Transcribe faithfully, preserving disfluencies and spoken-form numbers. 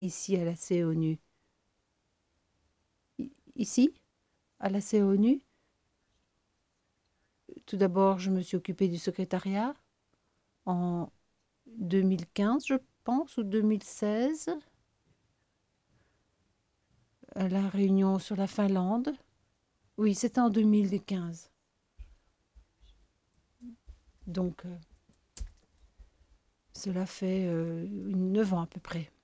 ici à la CONU. I- Ici, à la CONU, tout d'abord, je me suis occupée du secrétariat en deux mille quinze, je pense, ou deux mille seize, à la réunion sur la Finlande. Oui, c'était en deux mille quinze. Donc, euh, cela fait euh, neuf ans à peu près.